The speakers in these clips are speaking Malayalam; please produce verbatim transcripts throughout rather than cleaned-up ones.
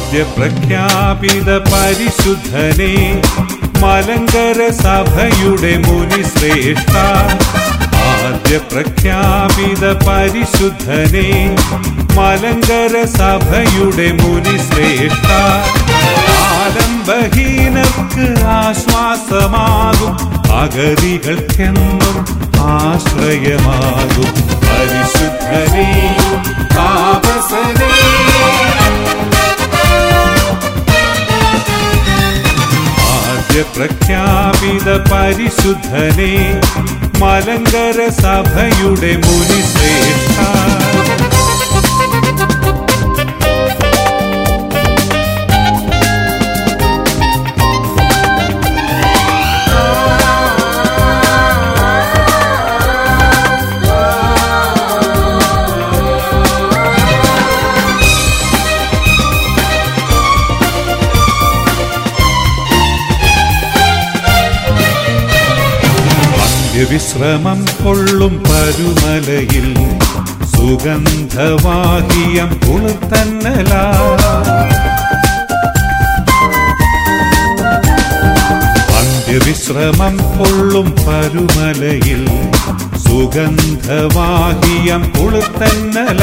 ആദ്യ പ്രഖ്യാപിത പരിശുദ്ധനെ മലങ്കര സഭയുടെ മുനിശ്രേഷ്ഠ. ആദ്യ പ്രഖ്യാപിത പരിശുദ്ധനെ മലങ്കര സഭയുടെ മുനിശ്രേഷ്ഠ. ആലംബഹീനർക്ക് ആശ്വാസമാകും, അഗതികൾക്കെന്നും ആശ്രയമാകും പരിശുദ്ധനെ താപസനെ. ആദ്യ പ്രഖ്യാപിത പരിശുദ്ധനെ മലങ്കര സഭയുടെ മുനിശ്രേഷ്ഠ. വിശ്രമം കൊള്ളും പരുമലയിൽ സുഗന്ധവാഹിയം കുളിർത്തന്നല. അന്ത്യവിശ്രമം കൊള്ളും പരുമലയിൽ സുഗന്ധവാഹിയം കുളിർത്തന്നല.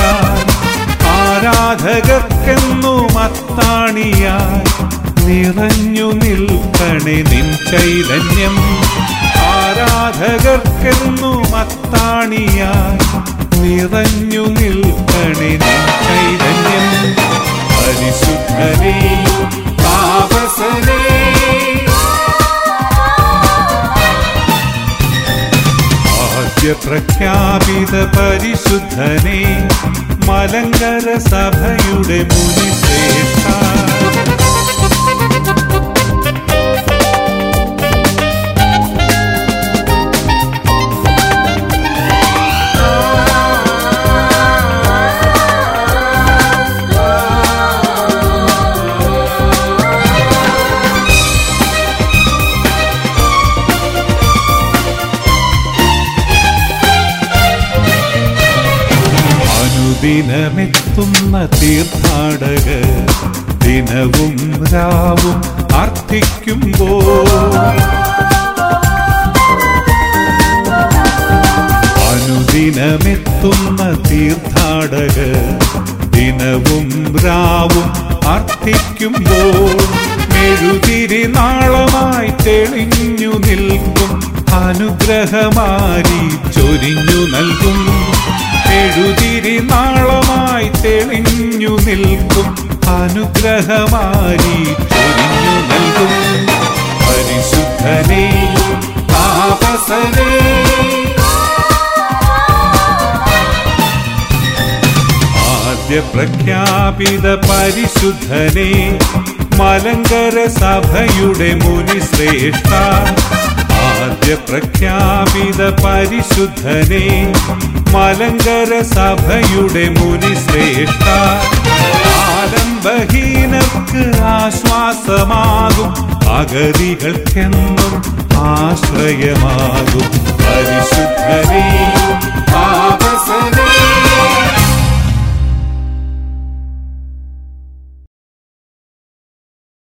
ആരാധകർക്കെന്നും അത്താണിയായി നിറഞ്ഞു നിൽക്കണേ നിൻ ചൈതന്യം. ആരാധകർക്കെന്നും അത്താണിയായി നിറഞ്ഞു നിൽക്കണേ നിൻ ചൈതന്യം പരിശുദ്ധനെ താപസനെ. ആദ്യ പ്രഖ്യാപിത പരിശുദ്ധനെ മലങ്കര സഭയുടെ മുനിശ്രേഷ്ഠ. ദിനമെത്തുന്ന തീർത്ഥാടക ദിനവും രാവും അർത്ഥിക്കുമ്പോൾ അനുദിനമെത്തുന്ന തീർത്ഥാടക ദിനവും രാവും അർത്ഥിക്കുമ്പോൾ മെഴുതിരി നാളമായി തെളിഞ്ഞു നിൽക്കും അനുഗ്രഹമാരി ചൊരിഞ്ഞു നൽകും. എഴുതിരി നാളമായി തെളിഞ്ഞു നിൽക്കും അനുഗ്രഹമാരി ചൊരിഞ്ഞു നൽകും പരിശുദ്ധനെ താപസനെ. ആദ്യ പ്രഖ്യാപിത പരിശുദ്ധനെ മലങ്കര സഭയുടെ മുനിശ്രേഷ്ഠ. ആദ്യ പ്രഖ്യാപിത പരിശുദ്ധനെ മലങ്കര സഭയുടെ മുനിശ്രേഷ്ഠ. ആലംബഹീനർക്ക് ആശ്വാസമാകും, അഗതികൾക്കെന്നും ആശ്രയമാകും പരിശുദ്ധനെ